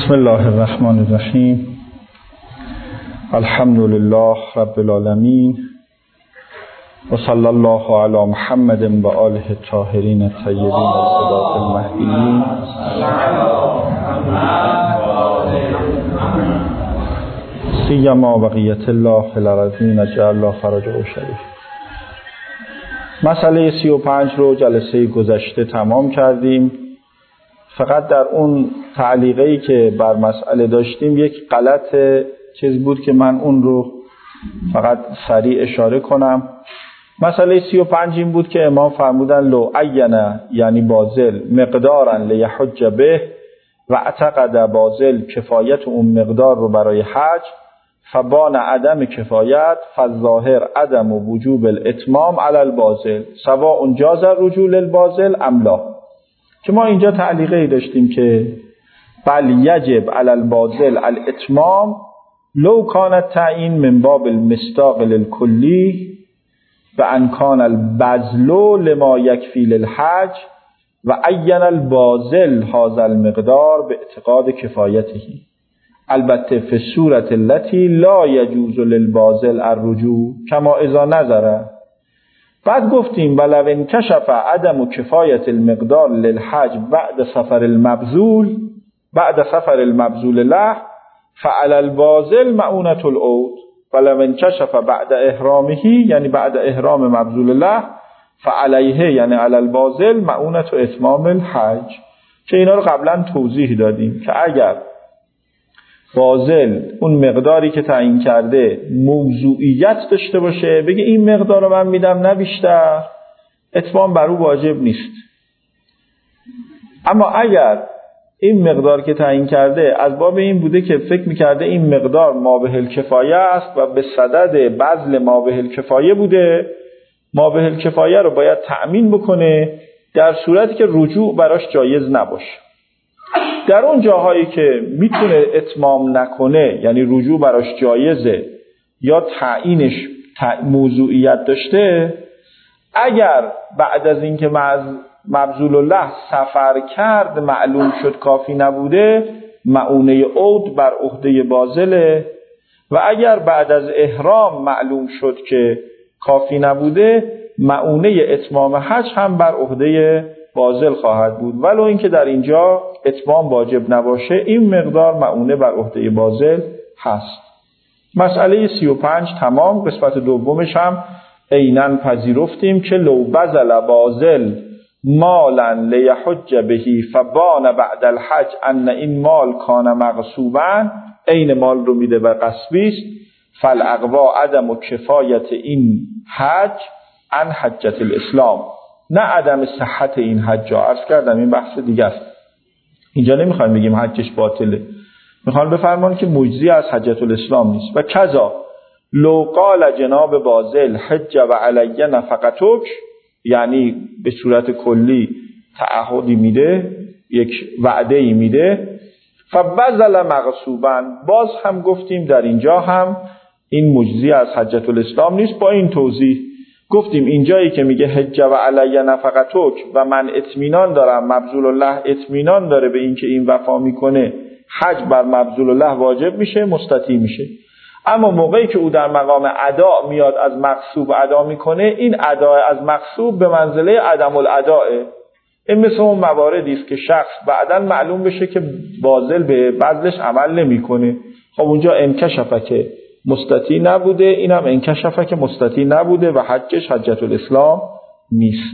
بسم الله الرحمن الرحیم. الحمد لله رب العالمین و صلی الله علی محمد و آله الطاهرین الطیبین الصداق المهدیین. سیما بقیت الله فی الارضین اجعل الله فرجه شریف. مسئله 35 رو جلسه گذشته تمام کردیم. فقط در اون تعلیقی که بر مسئله داشتیم یک غلط چیز بود که من اون رو فقط سریع اشاره کنم. مسئله 35 این بود که امام فرمودن لو عینه یعنی بازل مقدارا لیحج به و اعتقد بازل کفایت اون مقدار رو برای حج فبان عدم کفایت فالظاهر عدم و وجوب الاتمام علی البازل سواء جاز الرجوع للبازل ام لا. که ما اینجا تعلیقی داشتیم که بل یجب علی البازل الاتمام لو کان التعیین من باب المصداق للکلی و ان کان البذل لما یکفی للحج و عین البازل هذا المقدار به اعتقاد کفایته، البته فی الصورة التي لا یجوز للبازل الرجوع کما اذا نظر. بعد گفتیم ولو انکشف عدم کفایت المقدار للحج بعد سفر المبذول له فعلى البازل مؤونة العود ولو انکشف بعد احرامه یعنی بعد احرام مبذول له فعليه یعنی علی البازل مؤونة اتمام الحج. که اینا رو قبلا توضیح دادیم که اگر بازل اون مقداری که تعیین کرده موضوعیت داشته باشه، بگه این مقدار رو من میدم نه بیشتر، اتمام بر او واجب نیست. اما اگر این مقدار که تعیین کرده از باب این بوده که فکر میکرده این مقدار مابه الکفایه است و به صدد بذل مابه الکفایه بوده، مابه الکفایه رو باید تأمین بکنه در صورتی که رجوع براش جایز نباشه. در اون جاهایی که میتونه اتمام نکنه یعنی رجوع براش جایزه یا تعیینش موضوعیت داشته، اگر بعد از اینکه مبذول الله سفر کرد معلوم شد کافی نبوده، مؤونه عود بر عهده بازله، و اگر بعد از احرام معلوم شد که کافی نبوده، مؤونه اتمام حج هم بر عهده بازل خواهد بود، ولو اینکه در اینجا اتمام واجب نباشه این مقدار مؤونه بر عهده بازل هست. مسئله 35 تمام. قسمت دومش هم عیناً پذیرفتیم که لو بذل بازل مالا لیحج بهی فبان بعد الحج ان این مال کان مغصوبا، عین مال رو میده و غصبی است، فالاقوا عدم و کفایت این حج عن حجت الاسلام، نه عدم صحت این حج. عرض کردم این بحث دیگه است، اینجا نمیخوایم بگیم حجش باطله، میخوام بفرمان که مجزی از حجت الاسلام نیست. و کذا لو قال جناب بازل حج و علی نفقتک، یعنی به صورت کلی تعهدی میده، یک وعده‌ای میده، فبذل مغصوبا، باز هم گفتیم در اینجا هم این مجزی از حجت الاسلام نیست. با این توضیح گفتیم اینجایی که میگه حج و علی نفقتک و من اطمینان دارم مبذول الله اطمینان داره به این که این وفا میکنه، حج بر مبذول الله واجب میشه، مستطیع میشه. اما موقعی که او در مقام ادا میاد از مغصوب ادا میکنه، این ادا از مغصوب به منزله عدم الاداء. این مثل اون مواردی است که شخص بعداً معلوم بشه که بازل به بذلش عمل نمیکنه، خب اونجا انکشفه که مستطیع نبوده، اینم انکشفه که مستطیع نبوده و حجش حجت الاسلام نیست.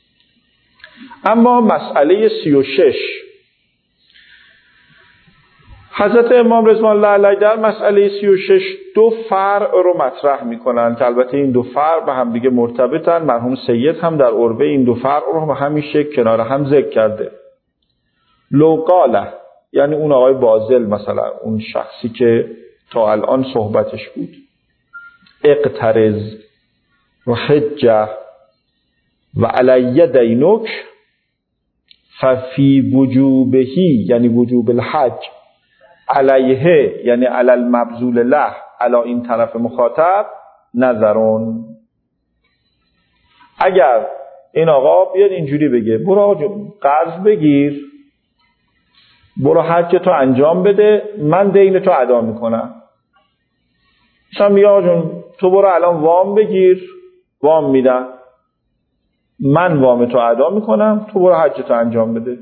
اما مسئله 36 حضرت امام رضوان الله علیه در مسئله 36 دو فرع رو مطرح میکنن که البته این دو فرع به هم دیگه مرتبطن. مرحوم سید هم در عربه این دو فرع رو به همین شکل کنار هم ذکر کرده. لو قاله یعنی اون آقای بازل، مثلا اون شخصی که تا الان صحبتش بود، اقترض و حجه و علی دینک ففی وجوبهی یعنی وجوب الحج، علیه یعنی علی المبذول له، علی این طرف مخاطب نظرون. اگر این آقا بیاد اینجوری بگه برو آقا قرض بگیر برو حج تو انجام بده، من دین تو ادا میکنم. مثلا میگه آقا جون تو برو الان وام بگیر، وام میدم، من وام تو ادا میکنم، تو برو حج تو انجام بده.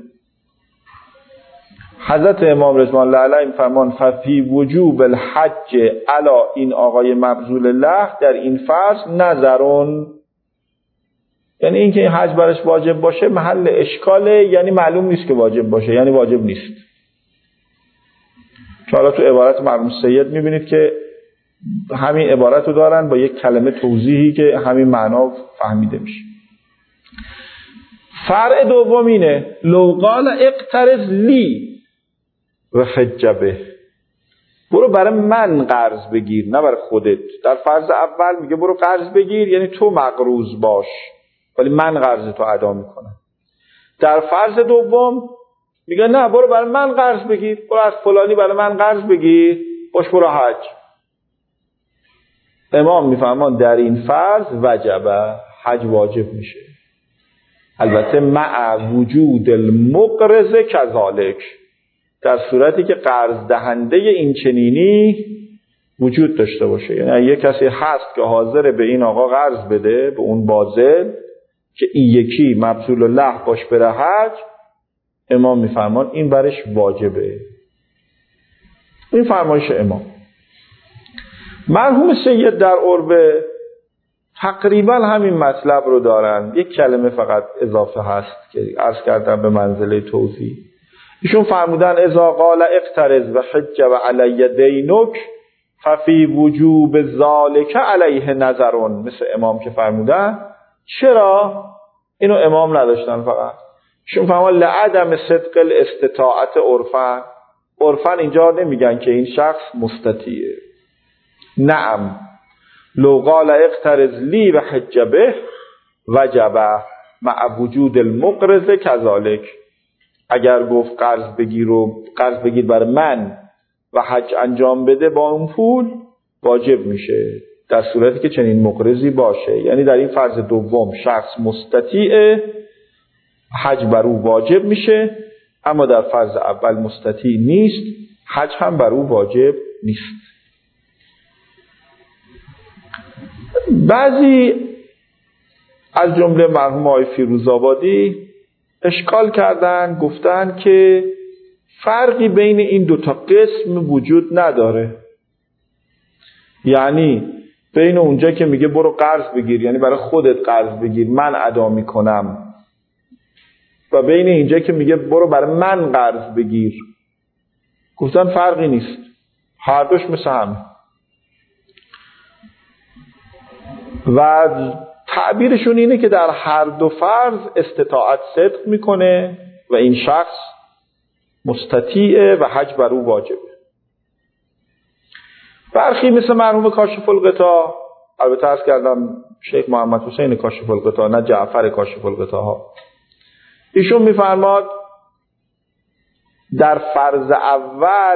حضرت امام رضوان الله علیهم فرمان ففی وجوب الحج علی این آقای مبذول الله در این فرض نظرون، یعنی اینکه این حج برش واجب باشه محل اشکاله، یعنی معلوم نیست که واجب باشه، یعنی واجب نیست. که حالا تو عبارت مرحوم سید میبینید که همین عبارت رو دارن با یک کلمه توضیحی که همین معنا فهمیده میشه. فرع دوم اینه لو قال اقترض لی و حج به، برو برای من قرض بگیر نه برای خودت. در فرض اول میگه برو قرض بگیر یعنی تو مقروض باش ولی من قرض تو ادا میکنم. در فرض دوم میگه نه برو برای من قرض بگیر، برو از فلانی برای من قرض بگیر باش برو حج. امام میفهمان در این فرض وجبه، حج واجب میشه، البته مع وجود المقرض کذالک، در صورتی که قرض دهنده این چنینی وجود داشته باشه. یعنی یک کسی هست که حاضر به این آقا قرض بده، به اون باذل، که این یکی مبذول الله باش بره حج، امام میفرمان این برش واجبه. این فرمایش امام. مرحوم سید در عربه تقریبا همین مطلب رو دارن، یک کلمه فقط اضافه هست که عرض کردم به منزله توضیح. ایشون فرمودن اذا قال اقترض و حج و علی دینک ففی وجوب ذالک علیه نظرون، مثل امام که فرمودن. چرا؟ اینو امام نداشتن، فقط ایشون فرمودن لعدم صدق الاستطاعت عرفا. عرفا اینجا نمیگن که این شخص مستطیعه. نعم لو قال اقترض لی و حج به وجب مع وجود المقرض کذالک، اگر گفت قرض بگیر برای من و حج انجام بده با اون پول، واجب میشه در صورتی که چنین مقرضی باشه. یعنی در این فرض دوم شخص مستطیعه، حج بر او واجب میشه، اما در فرض اول مستطیع نیست، حج هم بر او واجب نیست. بعضی از جمله مرحوم آقای فیروزآبادی اشکال کردن، گفتن که فرقی بین این دوتا قسم وجود نداره. یعنی بین اونجا که میگه برو قرض بگیر یعنی برای خودت قرض بگیر من ادا میکنم، و بین اینجا که میگه برو برای من قرض بگیر، گفتن فرقی نیست، هر دوش مثل همه. و تعبیرشون اینه که در هر دو فرض استطاعت صدق میکنه و این شخص مستطیعه و حج بر او واجبه. برخی مثل مرحوم کاشف الغطا، البته عرض کردم شیخ محمد حسین کاشف الغطا نه جعفر کاشف الغطا ها، ایشون میفرماد در فرض اول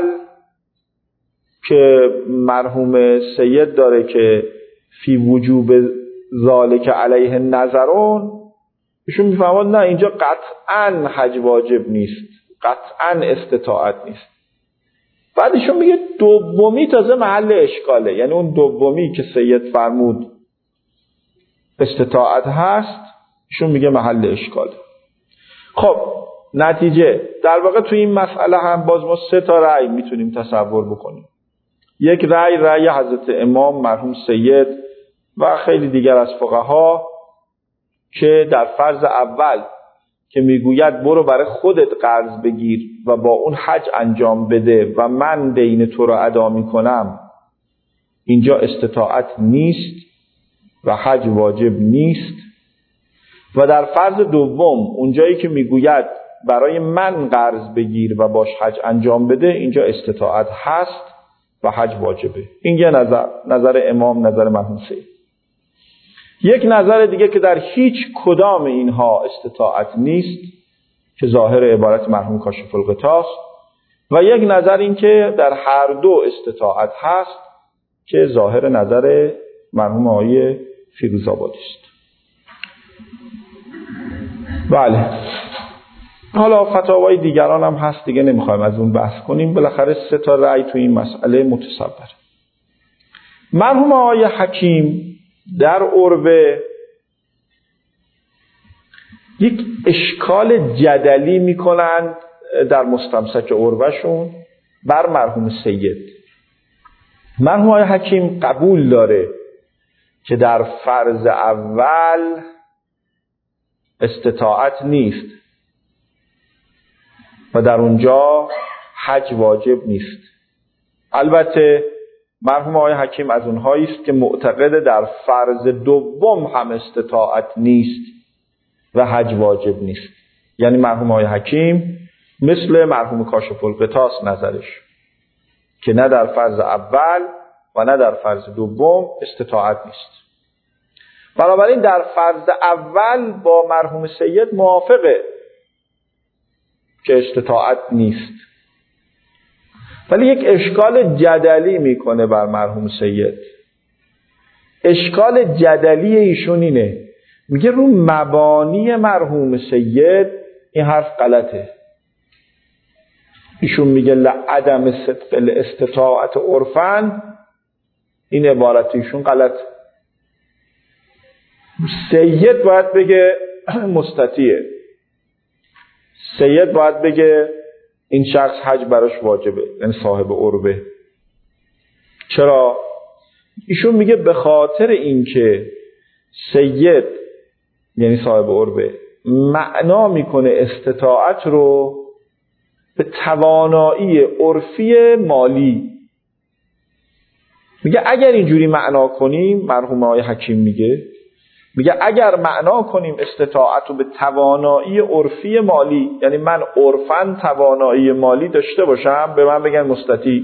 که مرحوم سید داره که فی وجوب ذالک علیه نظرون، ایشون میفرماد نه اینجا قطعاً حج واجب نیست، قطعاً استطاعت نیست. بعد ایشون میگه دومی تازه محل اشکاله، یعنی اون دومی که سید فرمود استطاعت هست، ایشون میگه محل اشکاله. خب نتیجه در واقع تو این مسئله هم باز ما سه تا رأی میتونیم تصور بکنیم. یک رأی حضرت امام مرحوم سید و خیلی دیگر از فقها که در فرض اول که میگوید برو برای خودت قرض بگیر و با اون حج انجام بده و من دین تو را ادا میکنم، اینجا استطاعت نیست و حج واجب نیست. و در فرض دوم اونجایی که میگوید برای من قرض بگیر و باش حج انجام بده، اینجا استطاعت هست و حج واجبه. این یه نظر امام، نظر مرحوم سید. یک نظر دیگه که در هیچ کدام اینها استطاعت نیست که ظاهر عبارت مرحوم کاشف الغطا است، و یک نظر این که در هر دو استطاعت هست که ظاهر نظر مرحوم آقای فیروزآبادی است. بله، حالا فتاوای دیگران هم هست دیگه، نمیخوایم از اون بحث کنیم. بالاخره 3 تا رأی تو این مسئله متصور. مرحوم آقای حکیم در عربه یک اشکال جدلی میکنند در مستمسک عربهشون بر مرحوم سید. مرحوم آقای حکیم قبول داره که در فرض اول استطاعت نیست و در اونجا حج واجب نیست. البته مرحوم آقای حکیم از اونهایی است که معتقد در فرض دوم هم استطاعت نیست و حج واجب نیست. یعنی مرحوم آقای حکیم مثل مرحوم کاشف القطاس نظرش که نه در فرض اول و نه در فرض دوم استطاعت نیست. بنابراین در فرض اول با مرحوم سید موافقه که استطاعت نیست، ولی یک اشکال جدلی میکنه بر مرحوم سید. اشکال جدلی ایشون اینه، میگه رو مبانی مرحوم سید این حرف غلطه. ایشون میگه لعدم صدق الاستطاعت عرفاً، این عبارت ایشون غلط. سید باید بگه مستطیعه، سید باید بگه این شخص حج براش واجبه، یعنی صاحب عربه. چرا؟ ایشون میگه به خاطر اینکه سید یعنی صاحب عربه معنا میکنه استطاعت رو به توانایی عرفی مالی. میگه اگر اینجوری معنا کنیم، مرحوم آقای حکیم میگه اگر معنا کنیم استطاعت رو به توانایی عرفی مالی، یعنی من عرفاً توانایی مالی داشته باشم به من بگن مستطیع.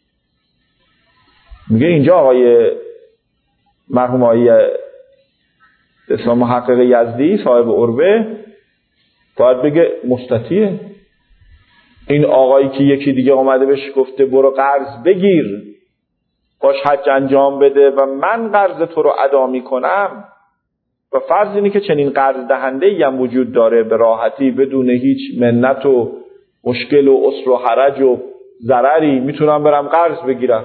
میگه اینجا آقای مرحوم آقای اسلام محقق یزدی صاحب عربه باید بگه مستطیعه. این آقایی که یکی دیگه اومده بهش گفته برو قرض بگیر باش حج انجام بده و من قرض تو رو ادا میکنم، و فرض اینه که چنین قرض دهنده‌ای هم وجود داره به راحتی بدون هیچ منت و مشکل و عسر و حرج و ضرری میتونم برم قرض بگیرم.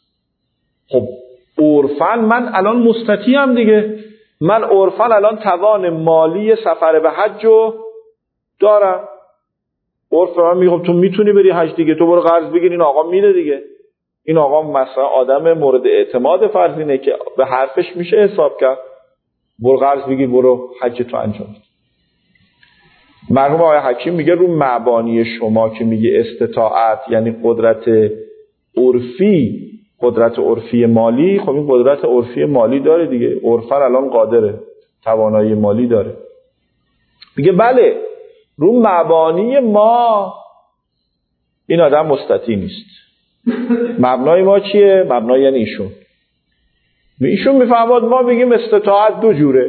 خب عرفاً من الان مستطیعم دیگه، من عرفاً الان توان مالی سفر به حج رو دارم. عرف من میگم تو میتونی بری حج دیگه، تو برو قرض بگیر. این آقا میره دیگه. این آقا مثلا آدم مورد اعتماد فرض اینه که به حرفش میشه حساب کرد. برو قرض بگیر برو حج تو انجام بده. مرحوم آقای حکیم میگه رو مبانی شما که میگه استطاعت یعنی قدرت عرفی، قدرت عرفی مالی، خب این قدرت عرفی مالی داره دیگه، عرفاً الان قادره، توانایی مالی داره. میگه بله رو مبانی ما این آدم مستطیع نیست. مبنای ما چیه؟ مبنای یعنی ایشون میفهمد ما میگیم استطاعت دو جوره،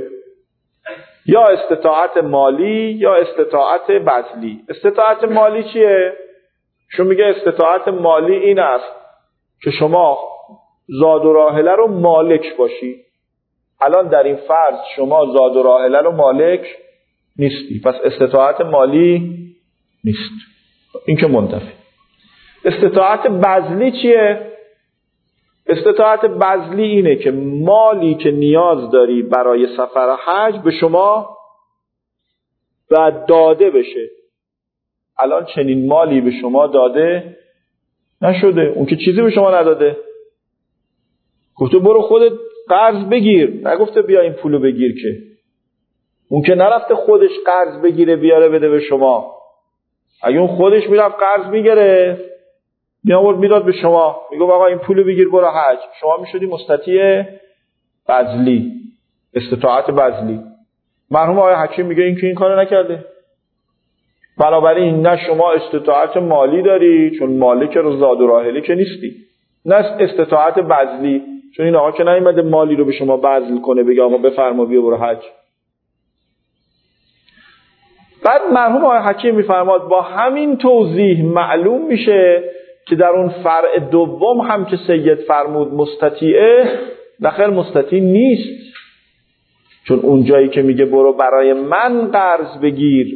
یا استطاعت مالی یا استطاعت بذلی. استطاعت مالی چیه؟ ایشون میگه استطاعت مالی این است که شما زاد و راحله رو مالک باشی. الان در این فرض شما زاد و راحله رو مالک نیستی، پس استطاعت مالی نیست. این که منتفی. استطاعت بذلی چیه؟ استطاعت بذلی اینه که مالی که نیاز داری برای سفر حج به شما باید داده بشه. الان چنین مالی به شما داده نشده، اون که چیزی به شما نداده. گفته برو خودت قرض بگیر، نگفته بیا این پولو بگیر. که اون که نرفته خودش قرض بگیره بیاره بده به شما. اگه اون خودش میرفت قرض میگیره میآورد میداد به شما، میگه آقا این پولو بگیر برو حج، شما میشدی مستطیع بذلی، استطاعت بذلی. مرحوم آقای حکیم میگه این که این کارو نکرده. بنابراین نه شما استطاعت مالی داری چون مالک رو زاد و راحله که نیستی، نه استطاعت بذلی چون این آقا که نیومده مالی رو به شما بذل کنه بگه آقا بفرما بیا برو حج. بعد مرحوم آقای حکیم میفرماد با همین توضیح معلوم میشه که در اون فرع دوم هم که سید فرمود مستطیعه، نخیر مستطیع نیست. چون اون جایی که میگه برو برای من قرض بگیر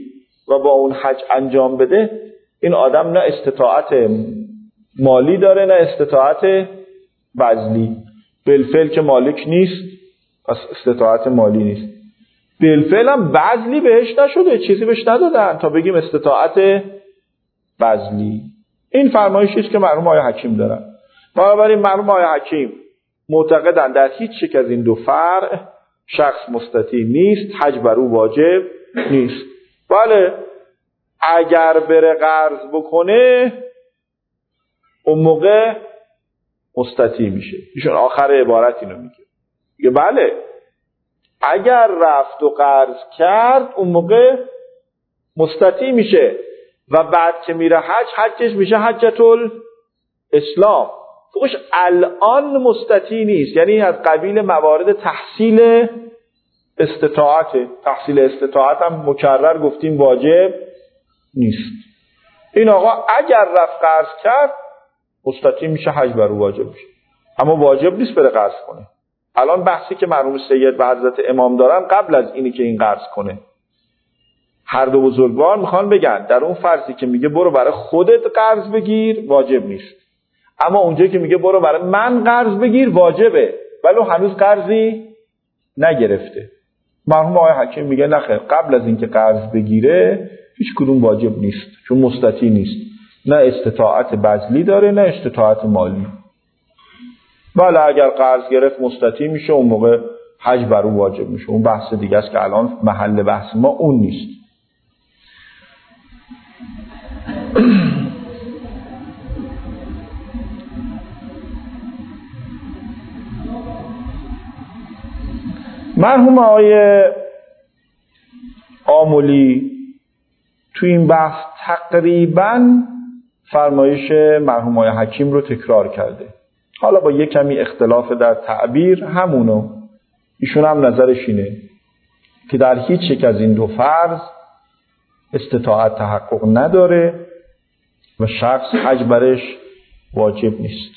و با اون حج انجام بده، این آدم نه استطاعت مالی داره نه استطاعت بذلی. بالفعل که مالک نیست پس استطاعت مالی نیست، بالفعل هم بذلی بهش نشده، چیزی بهش ندادن تا بگیم استطاعت بذلی. این فرمایشی است که مرحوم آقای حکیم دارن. بنابراین مرحوم آقای حکیم معتقدن در هیچ یک از این دو فرع شخص مستطیع نیست، حج بر او واجب نیست. بله اگر بره قرض بکنه اون موقع مستطیع میشه. ایشون آخر عبارت اینو میگه بله اگر رفت و قرض کرد اون موقع مستطیع میشه و بعد که میره حجش میشه حجة الاسلام. خوش الان مستطیع نیست، یعنی از قبیل موارد تحصیل استطاعت. تحصیل استطاعت هم مکرر گفتیم واجب نیست. این آقا اگر رفت قرض کرد مستطیع میشه، حج بر او واجب میشه، اما واجب نیست بره قرض کنه. الان بحثی که مرحوم سید و حضرت امام دارن قبل از اینی که این قرض کنه. هر دو بزرگوار میخوان بگن در اون فرضی که میگه برو برای خودت قرض بگیر واجب نیست، اما اونجایی که میگه برو برای من قرض بگیر واجبه، ولی هنوز قرضی نگرفته. مرحوم آقای حکیم میگه نخیر، قبل از اینکه قرض بگیره هیچ کدوم واجب نیست، چون مستطیع نیست، نه استطاعت بذلی داره نه استطاعت مالی. ولی اگر قرض گرفت مستطیع میشه، اون موقع حج بر او واجب میشه. اون بحث دیگه است که الان محل بحث ما اون نیست. مرحوم آقای آملی تو این بحث تقریباً فرمایش مرحوم آقای حکیم رو تکرار کرده، حالا با یک کمی اختلاف در تعبیر همونو. ایشون هم نظرش اینه که در هیچ یک از این دو فرض استطاعت تحقق نداره و شخص حج برش واجب نیست.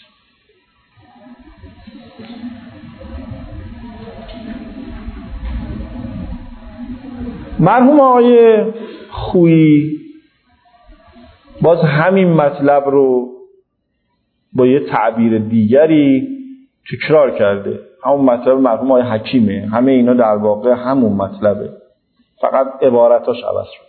مرحوم آقای خویی باز همین مطلب رو با یه تعبیر دیگری تکرار کرده، همون مطلب مرحوم آقای حکیمه. همه اینا در واقع همون مطلبه، فقط عبارتاش عوض شد.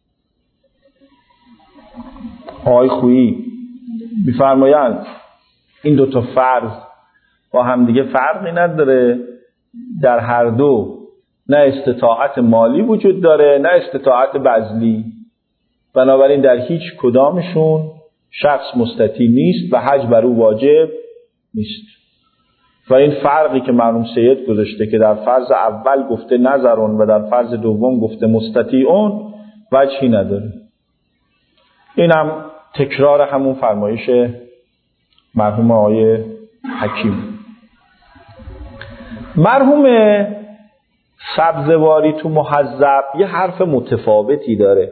آقای خویی می‌فرمایند این دوتا فرض با هم دیگه فرقی نداره، در هر دو نه استطاعت مالی وجود داره نه استطاعت بذلی، بنابراین در هیچ کدامشون شخص مستطیع نیست و حج بر او واجب نیست. و این فرقی که مرحوم سید گذاشته که در فرض اول گفته نظرون و در فرض دوم گفته مستطیعون وجهی نداره. اینم تکرار همون فرمایش مرحوم آقای حکیم. مرحوم سبزواری تو مهذب یه حرف متفاوتی داره.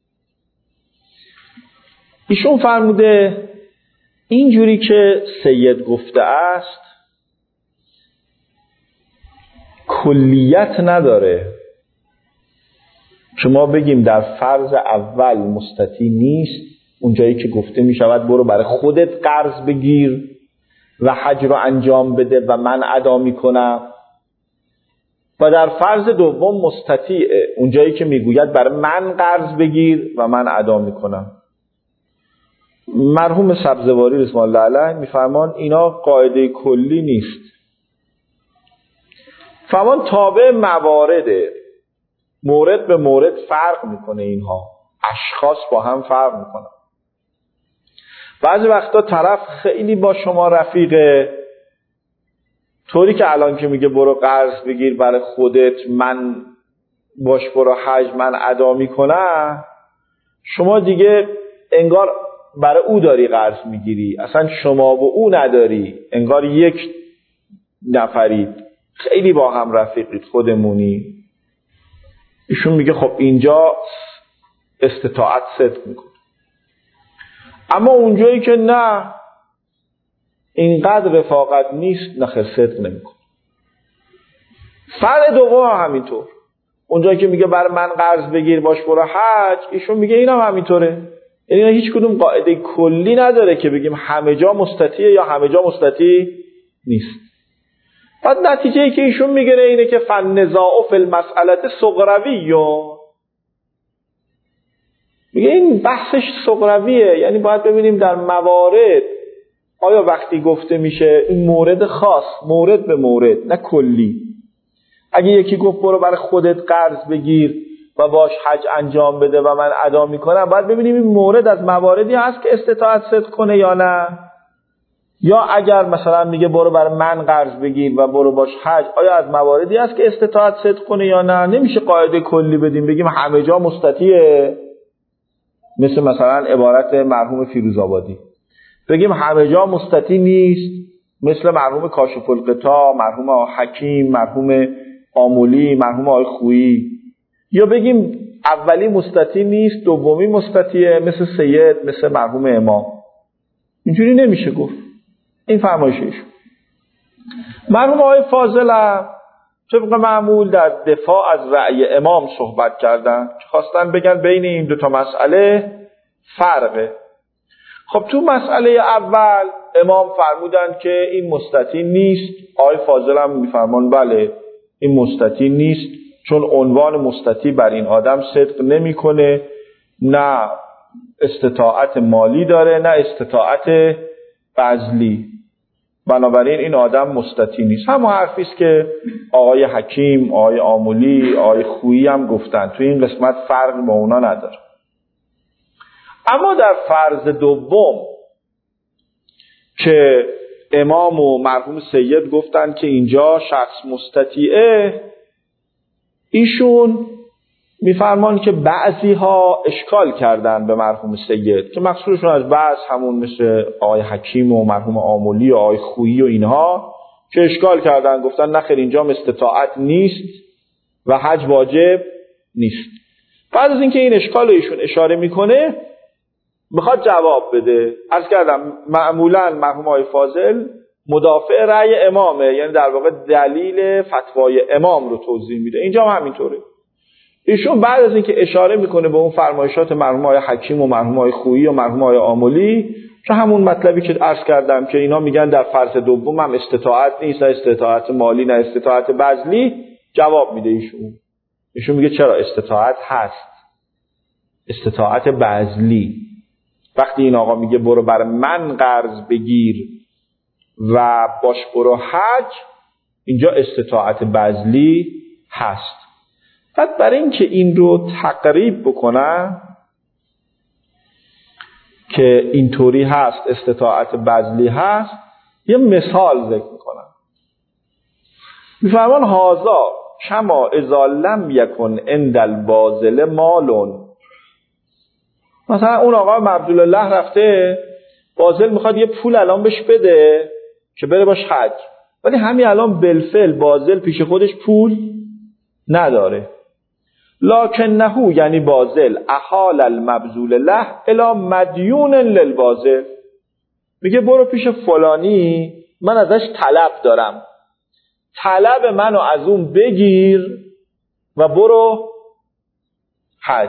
ایشون فرموده اینجوری که سید گفته است کلیت نداره که ما بگیم در فرض اول مستطیع نیست، اونجایی که گفته می شود برو برای خودت قرض بگیر و حج رو انجام بده و من ادا می کنم، و در فرض دوم مستطیعه، اونجایی که می گوید برای من قرض بگیر و من ادا می کنم. مرحوم سبزواری رحمه الله علیه می فرمان اینا قاعده کلی نیست، فرمان تابع موارده، مورد به مورد فرق میکنه، اینها اشخاص با هم فرق میکنن. بعضی وقتا طرف خیلی با شما رفیقه، طوری که الان که میگه برو قرض بگیر برای خودت من باش برو حج من ادا میکنم، شما دیگه انگار برای او داری قرض میگیری، اصلا شما و او نداری، انگار یک نفرید، خیلی با هم رفیقید، خودمونی. ایشون میگه خب اینجا استطاعت صدق میکنه، اما اونجایی که نه اینقدر رفاقت نیست، نخیر صدق نمیکنه. فرع دوم همینطور، اونجا که میگه برای من قرض بگیر باش برو حج، ایشون میگه اینم همینطوره. یعنی هیچ کدوم قاعده کلی نداره که بگیم همه جا مستطیعه یا همه جا مستطیع نیست. بعد نتیجه‌ای که ایشون میگیره اینه که فالنزاع فی المسئله صغروی، میگه این بحثش صغرویه. یعنی باید ببینیم در موارد آیا وقتی گفته میشه این مورد خاص، مورد به مورد، نه کلی. اگه یکی گفت برو برای خودت قرض بگیر و باش حج انجام بده و من ادا میکنم، باید ببینیم این مورد از مواردی هست که استطاعت صدق کنه یا نه. یا اگر مثلا میگه برو برای من قرض بگیر و برو باش حج، آیا از مواردی هست که استطاعت صدق کنه یا نه. نمیشه قاعده کلی بدیم بگیم همه جا مستطیعه، مثلا عبارت مرحوم فیروزآبادی، بگیم همه جا مستطیع نیست، مثل مرحوم کاشف الغطا، مرحوم حکیم، مرحوم آمولی، مرحوم آقای خویی. یا بگیم اولی مستطیع نیست، دومی مستطیعه، مثل سید، مثل مرحوم امام. اینجوری نمیشه گفت. این فرمایشش. مرحوم آقای فاضل هم طبق معمول در دفاع از رأی امام صحبت کردن، خواستن بگن بین این دو تا مسئله فرقه. خب تو مسئله اول امام فرمودن که این مستطیع نیست، آقای فاضل هم میفرمان بله این مستطیع نیست، چون عنوان مستطیع بر این آدم صدق نمیکنه، نه استطاعت مالی داره نه استطاعت بذلی، بنابراین این آدم مستطیع نیست. همون حرفی است که آقای حکیم، آقای آمولی، آقای خویی هم گفتن. تو این قسمت فرق با اونا نداره. اما در فرض دوم که امام و مرحوم سید گفتن که اینجا شخص مستطیعه، ایشون میفرمان که بعضی ها اشکال کردن به مرحوم سید که مقصودشون از بعض همون مثل آقای حکیم و مرحوم آمولی و آقای خویی و اینها که اشکال کردن، گفتن نخیر اینجا استطاعت نیست و حج واجب نیست. بعد از اینکه این اشکال ایشون اشاره میکنه میخواد جواب بده. عرض کردم معمولا مرحوم آقای فاضل مدافع رأی امامه، یعنی در واقع دلیل فتوای امام رو توضیح میده. اینجا هم همینطوره. ایشون بعد از اینکه اشاره میکنه به اون فرمایشات مرحوم آقای حکیم و مرحوم آقای خویی و مرحوم آقای آمولی، که همون مطلبی که عرض کردم که اینا میگن در فرض دوم هم استطاعت نیست، نه استطاعت مالی نه استطاعت بذلی، جواب میده ایشون میگه چرا استطاعت هست، استطاعت بذلی. وقتی این آقا میگه برو برای من قرض بگیر و باش برو حج، اینجا استطاعت بذلی هست. بعد برای اینکه این رو تقریب بکنن که اینطوری هست، استطاعت بذلی هست، یه مثال ذکر میکنن. میفرمان هازا کما اذا لم یکن عند الباذل مالون. مثلا اون آقا عبدالله رفته باذل میخواد یه پول الان بهش بده که بره باش حج، ولی همین الان بالفعل باذل پیش خودش پول نداره. لکنهو یعنی باذل احال المبذول له الی مدیون للباذل، میگه برو پیش فلانی من ازش طلب دارم، طلب منو از اون بگیر و برو حج.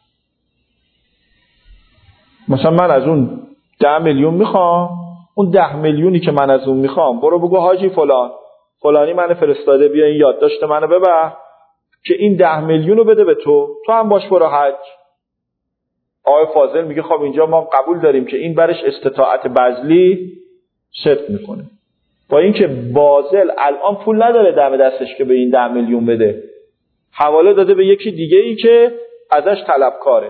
مثلا من از اون 10 میلیون میخوام، اون 10 میلیونی که من از اون میخوام برو بگو حاجی فلانی منو فرستاده بیا این یادداشت منو ببر که این 10 میلیون رو بده به تو هم باش برو حج. آقای فاضل میگه خب اینجا ما قبول داریم که این برش استطاعت بذلی صدق میکنه، با اینکه باذل الان پول نداره دم دستش که به این 10 میلیون بده، حواله داده به یکی دیگه ای که ازش طلبکاره.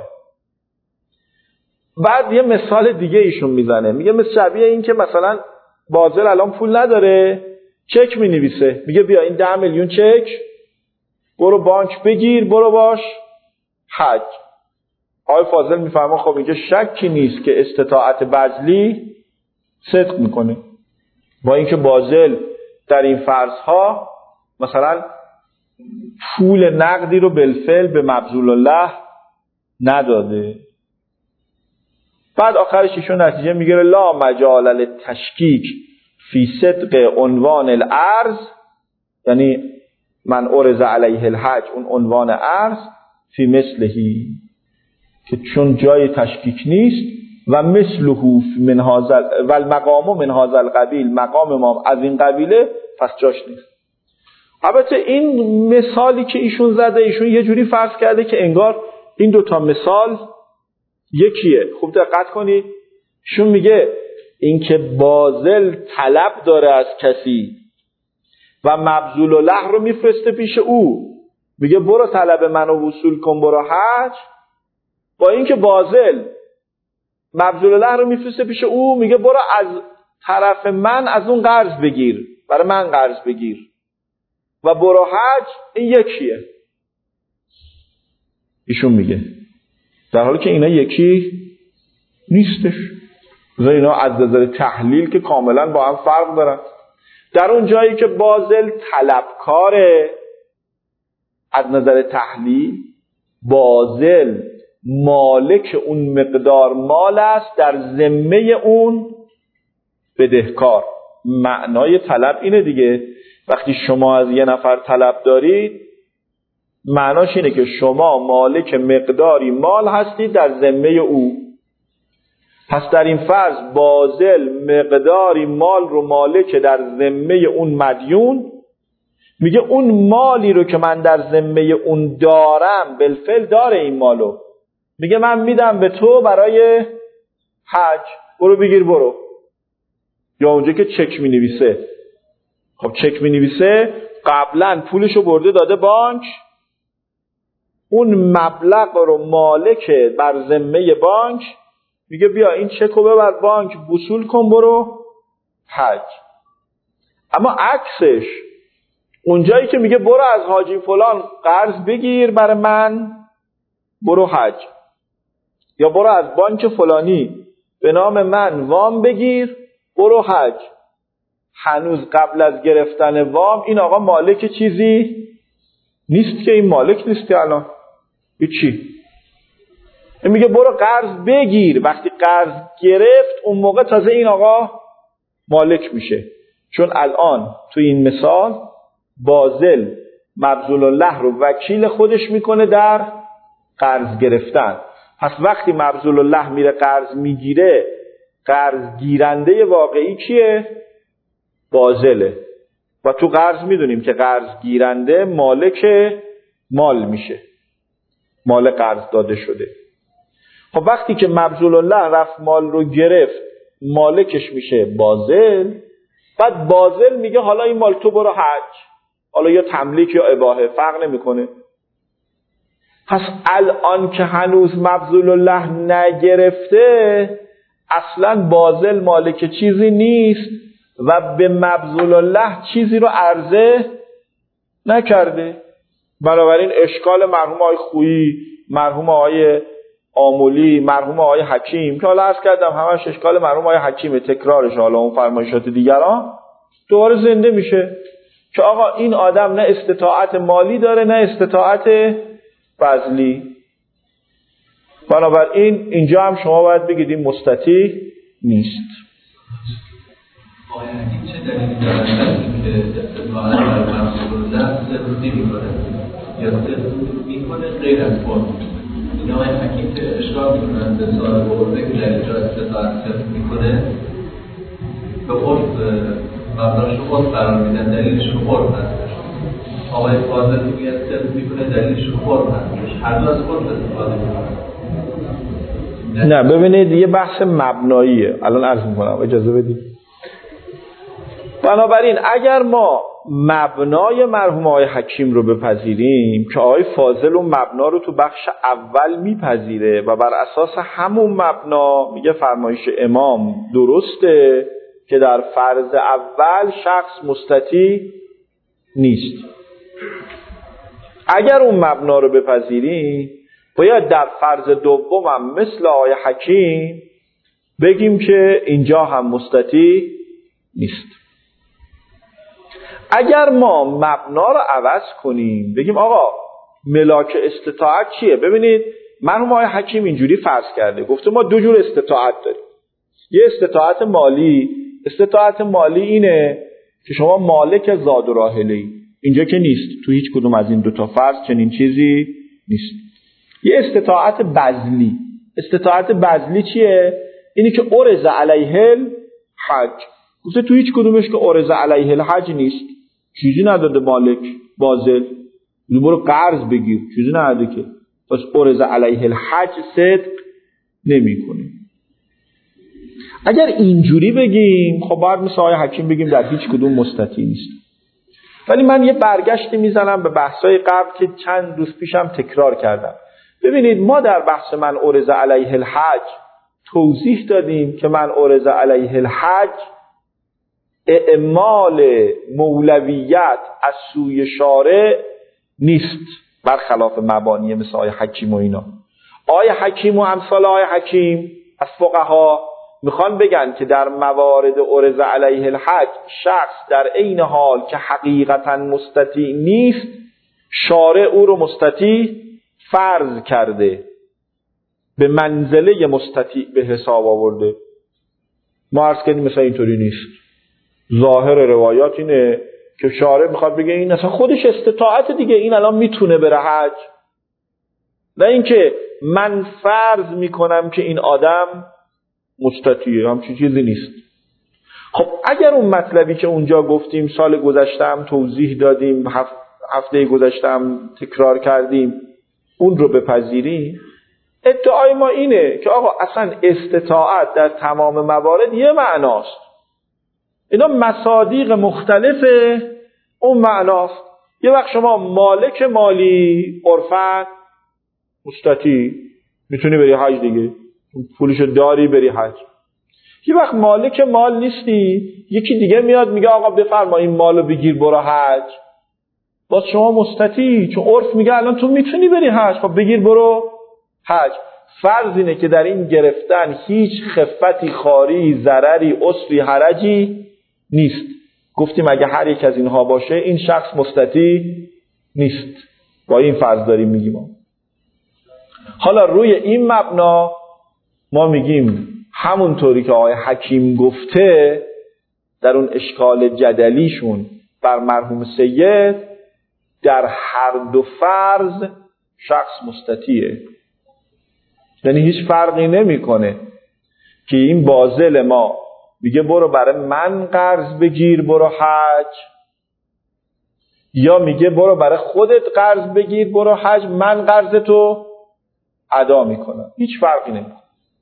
بعد یه مثال دیگه ایشون میزنه، میگه مثل شبیه این که مثلا باذل الان پول نداره، چک مینویسه، میگه بیا این 10 میلیون چک برو بانک بگیر برو باش حج. آقای فاضل میفهمه خب اینجا شکی نیست که استطاعت بذلی صدق میکنه، با اینکه باذل در این فرضها مثلا پول نقدی رو بالفعل به مبذول الله نداده. بعد آخرش ایشون نتیجه میگیره لا مجال للتشکیک فی صدق عنوان الارض، یعنی من عرض علیه الحج، اون عنوان عرض، فی مثلهی، که چون جای تشکیک نیست، و مثله من هذا و المقام من هذا القبیل، مقام ما از این قبیله، پس جاش نیست. البته این مثالی که ایشون زده، ایشون یه جوری فرض کرده که انگار این دوتا مثال یکیه. خوب دقت کنید، ایشون میگه این که باذل طلب داره از کسی و مبذول له رو میفرسته پیش او، میگه برو طلب منو وصول کن، برو حج، با اینکه باذل مبذول له رو میفرسته پیش او، میگه برو از طرف من از اون قرض بگیر، برای من قرض بگیر و برو حج. این یکیه. ایشون میگه در حالی که اینا یکی نیستش، اینا از نظر تحلیل که کاملا با هم فرق دارن. در اون جایی که باذل طلبکاره، از نظر تحلیل باذل مالک اون مقدار مال است در ذمه اون بدهکار. معنای طلب اینه دیگه، وقتی شما از یه نفر طلب دارید، معناش اینه که شما مالک مقداری مال هستید در ذمه او. پس در این فرض باذل مقداری مال رو مالک در ذمه اون مدیون، میگه اون مالی رو که من در ذمه اون دارم، بالفعل داره این مالو، میگه من میدم به تو برای حج، برو بگیر برو. یا اونجا که چک می نویسه، خب چک می نویسه قبلا پولشو برده داده بانک، اون مبلغ رو مالک بر ذمه بانک، میگه بیا این چک رو ببر بانک وصول کن برو حج. اما عکسش اونجایی که میگه برو از حاجی فلان قرض بگیر برای من برو حج، یا برو از بانک فلانی به نام من وام بگیر برو حج، هنوز قبل از گرفتن وام این آقا مالک چیزی نیست که، این مالک نیست که الان چی؟ این میگه برو قرض بگیر، وقتی قرض گرفت اون موقع تازه این آقا مالک میشه. چون الان تو این مثال باذل مبذول له رو وکیل خودش میکنه در قرض گرفتن. پس وقتی مبذول له میره قرض میگیره، قرض گیرنده واقعی کیه؟ باذله. و تو قرض میدونیم که قرض گیرنده مالک مال میشه، مال قرض داده شده. خب وقتی که مبذول له رفت مال رو گرفت، مالکش میشه باذل. بعد باذل میگه حالا این مال تو برو حج، حالا یا تملیک یا اباحه فرق نمیکنه. پس الان که هنوز مبذول له نگرفته، اصلا باذل مالک چیزی نیست و به مبذول له چیزی رو عرضه نکرده. بنابراین اشکال مرحوم آقای خویی، مرحوم آقای آمولی، مرحوم آقای حکیم که حالا عرض کردم همش اشکال مرحوم آقای حکیمه، تکرارش، حالا اون فرمایشات دیگران دوباره زنده میشه که آقا این آدم نه استطاعت مالی داره نه استطاعت بذلی. بنابراین اینجا هم شما باید بگید این مستطیع نیست. آقای حکیم چه دلیلی دارد که استطاعت در مبذول له سرروزی میکنه یا سرروزی میکنه غیر از فون؟ این آقای حکیم که اشکال میکنن به سال برده که در اینجا استطاعت سرروزی میکنه به خود مبناش خود قرار میدن، دلیلش خود هستش. آقای فاضل میگه سرروزی میکنه، دلیلش خود هستش. هر دو از خود استفاده میکنه. نه ببینید یه بحث مبناییه، الان عرض میکنم اجازه بدید. بنابراین اگر ما مبنای مرحوم آقای حکیم رو بپذیریم که آقای فاضل اون مبنا رو تو بخش اول میپذیره و بر اساس همون مبنا میگه فرمایش امام درسته که در فرض اول شخص مستطیع نیست، اگر اون مبنا رو بپذیریم باید در فرض دوم هم مثل آقای حکیم بگیم که اینجا هم مستطیع نیست. اگر ما مبنا رو عوض کنیم بگیم آقا ملاک استطاعت چیه؟ ببینید مرحوم آقای حکیم اینجوری فرض کرده، گفته ما دو جور استطاعت داریم. یه استطاعت مالی، استطاعت مالی اینه که شما مالک زاد و راحله‌ای، اینجا که نیست، تو هیچ کدوم از این دوتا فرض چنین چیزی نیست. یه استطاعت بذلی. استطاعت بذلی چیه؟ اینی که ارز علیه الحج. گفته تو هیچ کدومش که ارز علیه الحج نیست، چیزی نداده مالک باذل، برو قرض بگیر، چیزی نداده که، پس ارز علیه الحج صدق نمی‌کنه. اگر اینجوری بگیم خب باید مثل آقای حکیم بگیم در هیچ کدوم مستطیع نیست. ولی من یه برگشتی میزنم به بحثای قبل که چند روز پیشم تکرار کردم. ببینید ما در بحث من ارز علیه الحج توضیح دادیم که من ارز علیه الحج اعمال مولویت از سوی شارع نیست، برخلاف مبانی مثل آقای حکیم و اینا. آقای حکیم و امثال آقای حکیم از فقها میخوان بگن که در موارد ارز علیه الحج شخص در عین حال که حقیقتا مستطیع نیست، شارع او رو مستطیع فرض کرده، به منزله مستطیع به حساب آورده. ما عرض کردیم مثلا اینطوری نیست. ظاهر روایات اینه که شارع میخواد بگه این اصلا خودش استطاعت دیگه، این الان میتونه بره حج، نه اینکه من فرض میکنم که این آدم مستطیعه، همچین چیزی نیست. خب اگر اون مطلبی که اونجا گفتیم سال گذشتم توضیح دادیم، هفته گذشتم تکرار کردیم، اون رو بپذیریم، ادعای ما اینه که آقا اصلا استطاعت در تمام موارد یه معناست، اینا مصادیق مختلفه اون معناست. یه وقت شما مالک مالی عرفاً مستطیع میتونی بری حج دیگه، پولشو داری بری حج. یه وقت مالک مال نیستی، یکی دیگه میاد میگه آقا بفرما این مالو بگیر برو حج، باز شما مستطیع، چون عرف میگه الان تو میتونی بری حج، خب بگیر برو حج. فرض اینه که در این گرفتن هیچ خفتی، خاری، ضرری، عسری، حرجی نیست. گفتیم اگه هر یک از اینها باشه این شخص مستطیع نیست. با این فرض داریم میگیم. حالا روی این مبنا ما میگیم همونطوری که آقای حکیم گفته در اون اشکال جدلیشون بر مرحوم سید، در هر دو فرض شخص مستطیعه. یعنی هیچ فرقی نمیکنه که این باذل ما میگه برو برای من قرض بگیر برو حج، یا میگه برو برای خودت قرض بگیر برو حج، من قرضتو ادا میکنم. هیچ فرقی نمیکنه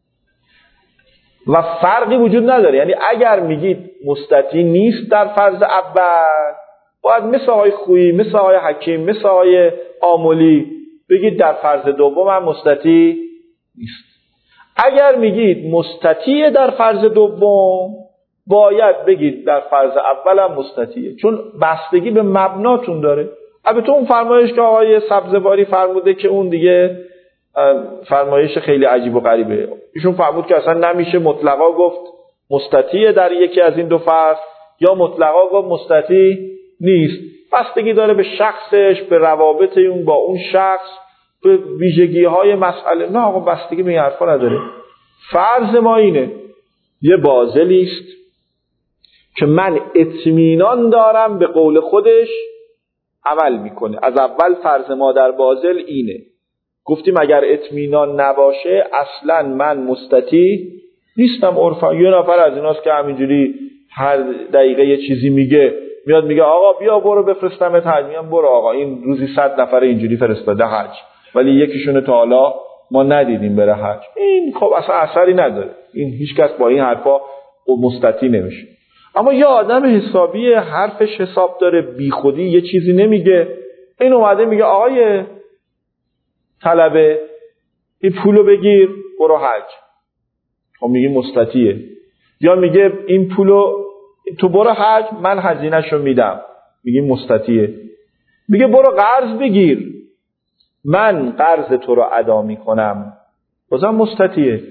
و فرقی وجود نداره. یعنی اگر میگید مستطیع نیست در فرض اول، باید مثل آقای خویی، مثل آقای حکیم، مثل آقای آملی بگید در فرض دوم هم مستطیع نیست. اگر میگید مستطیع در فرض دوم، باید بگید در فرض اول هم مستطیعه، چون بستگی به مبناتون داره. البته اون فرمایش که آقای سبزواری فرموده که اون دیگه فرمایش خیلی عجیب و غریبه. ایشون فرمود که اصلا نمیشه مطلقا گفت مستطیع در یکی از این دو فرض یا مطلقا گفت مستطیع نیست. بستگی داره به شخصش، به روابط اون با اون شخص، به ویژگی‌های مسئله. نه آقا بستگی به این حرفا نداره. فرض ما اینه یه باذلی است که من اطمینان دارم به قول خودش عمل میکنه. از اول فرض ما در باذل اینه. گفتیم اگر اطمینان نباشه اصلا من مستطیع نیستم. عرفا یه نفر از ایناست که همینجوری هر دقیقه یه چیزی میگه، میاد میگه آقا بیا برو بفرستمت حج، میگم برو آقا این روزی 100 نفر اینجوری فرستاده حج ولی یکیشون تا حالا ما ندیدیم بره حج. این خب اصلا اثری نداره. این هیچ کس با این حرفا مستطیع نمیشه. اما یه آدم حسابی حرفش حساب داره، بی خودی یه چیزی نمیگه، این اومده میگه آقای طلبه این پولو بگیر برو حج، خب میگه مستطیعه. یا میگه این پولو تو برو حج من هزینه‌شو میدم، میگه مستطیعه. میگه برو قرض بگیر من قرض تو رو ادا میکنم، بازم مستطیعه.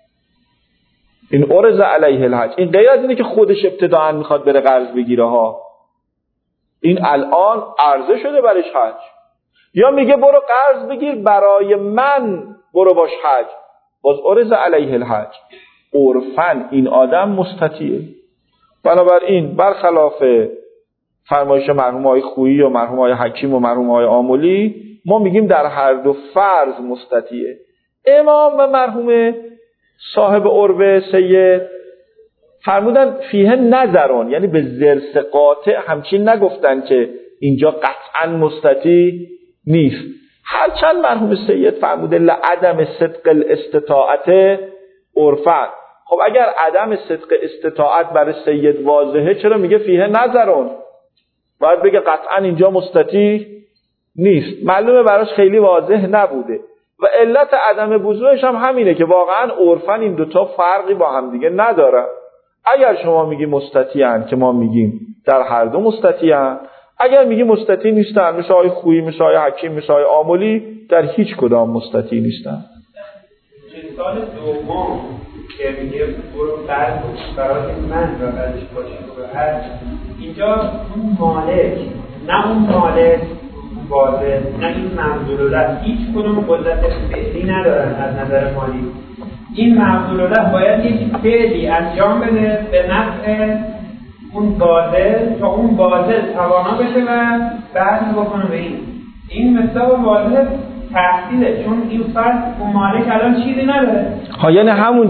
این ارز علیه الحج. این غیر از اینه که خودش ابتداعا میخواد بره قرض بگیره ها، این الان عرضه شده برش حج. یا میگه برو قرض بگیر برای من برو باش حج، باز ارز علیه الحج. عرفاً این آدم مستطیعه. بنابراین برخلاف فرمایش مرحوم آقای خویی و مرحوم آقای حکیم و مرحوم آقای آملی، ما میگیم در هر دو فرض مستطیعه. امام و مرحوم صاحب عروه سید فرمودن فیه نظرون، یعنی به ضرس قاطع همچین نگفتن که اینجا قطعا مستطیع نیست. هرچند مرحوم سید فرموده لعدم صدق الاستطاعت عرفن. خب اگر عدم صدق استطاعت برای سید واضحه، چرا میگه فیه نظرون؟ باید بگه قطعا اینجا مستطیع نیست. معلومه براش خیلی واضح نبوده و علت عدم وضوحش هم همینه که واقعا عرفن این دوتا فرقی با هم دیگه نداره. اگر شما میگی مستطیعن که ما میگیم در هر دو مستطیعن، اگر میگی مستطیع نیستن مثل آقای خویی، مثل آقای حکیم، مثل آقای آملی، در هیچ کدام مستطیع نیستن. مثال دوم که میگه برو بعد برای من و بعدش باشه هر اینجا اون مالک، نه اون مالک واضح، نه این معذورالله، هیچ کدوم قدرت فعلی ندارن از نظر مالی. این معذورالله باید یک فعلی انجام بده به نفع اون باطل تا اون باطل توانا بشه و بعد بکنه به این مثال واضح تحصیله، چون این فرد اون مالک الان چیزی نداره. یعنی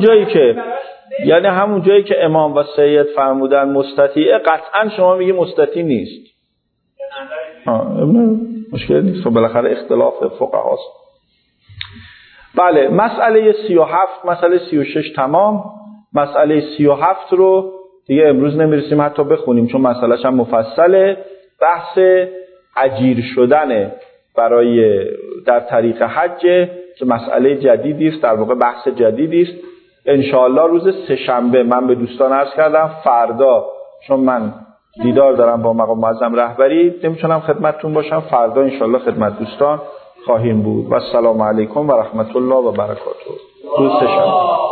همون جایی که امام و سید فرمودن مستطیعه، قطعا شما میگی مستطیع نیست. مشکل نیست، بالاخره اختلاف فقهاست. بله، مسئله 37، مسئله 36 تمام. مسئله 37 رو دیگه امروز نمیرسیم حتی بخونیم چون مسئلهش هم مفصله. بحث اجیر شدن برای در طریق حج که مسئله جدیدی است، در واقع بحث جدیدی است. انشاءالله روز سه‌شنبه من به دوستان عرض کردم فردا، چون من دیدار دارم با مقام معظم رهبری نمیتونم خدمتتون باشم، فردا انشاءالله خدمت دوستان خواهیم بود. و السلام علیکم و رحمت الله و برکاته. روز سه‌شنبه.